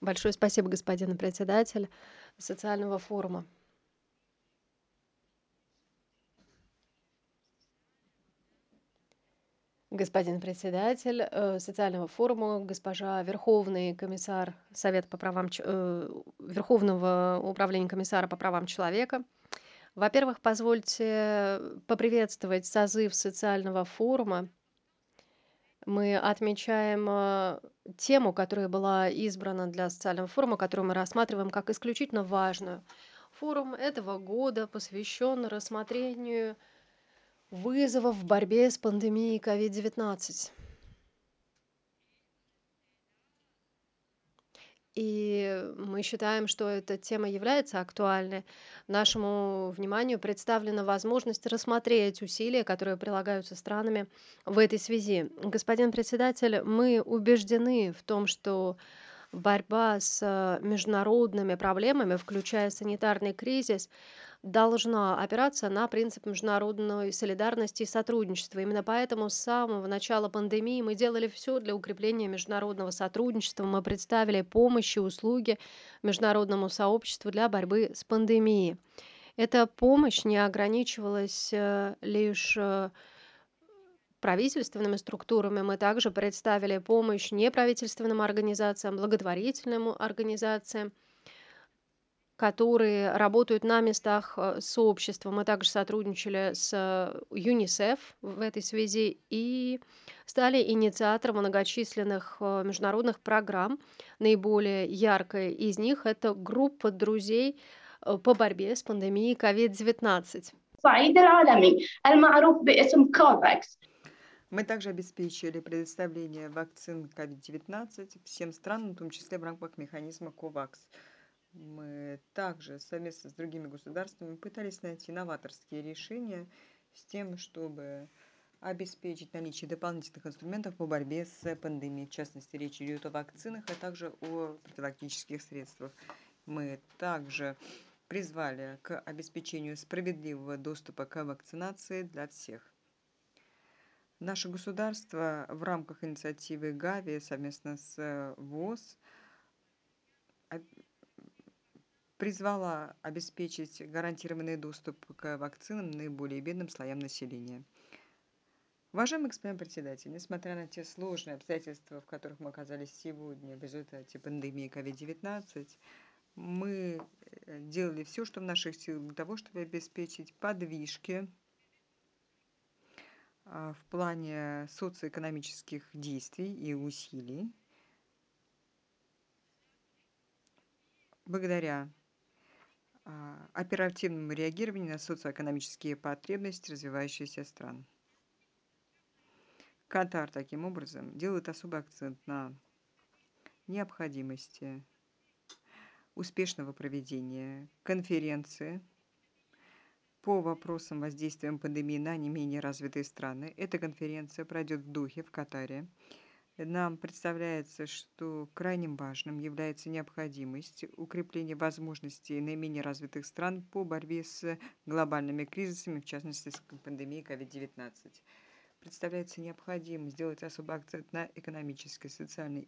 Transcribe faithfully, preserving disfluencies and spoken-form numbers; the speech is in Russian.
Большое спасибо, господин председатель социального форума. Господин председатель э, социального форума, госпожа Верховный комиссар Совета по правам ч- э, Верховного управления комиссара по правам человека. Во-первых, позвольте поприветствовать созыв социального форума. Мы отмечаем э, тему, которая была избрана для социального форума, которую мы рассматриваем как исключительно важную. Форум этого года посвящен рассмотрению вызовов в борьбе с пандемией ковид девятнадцать. И мы считаем, что эта тема является актуальной. Нашему вниманию представлена возможность рассмотреть усилия, которые прилагаются странами в этой связи. Господин председатель, мы убеждены в том, что борьба с э, международными проблемами, включая санитарный кризис, должна опираться на принцип международной солидарности и сотрудничества. Именно поэтому с самого начала пандемии мы делали все для укрепления международного сотрудничества. Мы представили помощь и услуги международному сообществу для борьбы с пандемией. Эта помощь не ограничивалась э, лишь э, правительственными структурами. Мы также представили помощь неправительственным организациям, благотворительным организациям, которые работают на местах э, сообщества. Мы также сотрудничали с э, ЮНИСЕФ в этой связи и стали инициатором многочисленных э, международных программ. Наиболее яркая из них — это группа друзей э, по борьбе с пандемией ковид девятнадцать. الصعيد العالمي المعروف باسم كوفاكس. Мы также обеспечили предоставление вакцин ковид девятнадцать всем странам, в том числе в рамках механизма ковакс. Мы также совместно с другими государствами пытались найти новаторские решения с тем, чтобы обеспечить наличие дополнительных инструментов по борьбе с пандемией. В частности, речь идет о вакцинах, а также о профилактических средствах. Мы также призвали к обеспечению справедливого доступа к вакцинации для всех. Наше государство в рамках инициативы ГАВИ совместно с ВОЗ призвала обеспечить гарантированный доступ к вакцинам наиболее бедным слоям населения. Уважаемый господин председатель, несмотря на те сложные обстоятельства, в которых мы оказались сегодня в результате пандемии ковид девятнадцать, мы э, делали все, что в наших силах для того, чтобы обеспечить подвижки а, в плане социоэкономических действий и усилий, благодаря а, оперативному реагированию на социоэкономические потребности развивающихся стран. Катар таким образом делает особый акцент на необходимости успешного проведения конференции по вопросам воздействия пандемии на не менее развитые страны. Эта конференция пройдет в Духе, в Катаре. Нам представляется, что крайним важным является необходимость укрепления возможностей наименее развитых стран по борьбе с глобальными кризисами, в частности с пандемией ковид девятнадцать. Представляется необходимым сделать особый акцент на экономической, социальной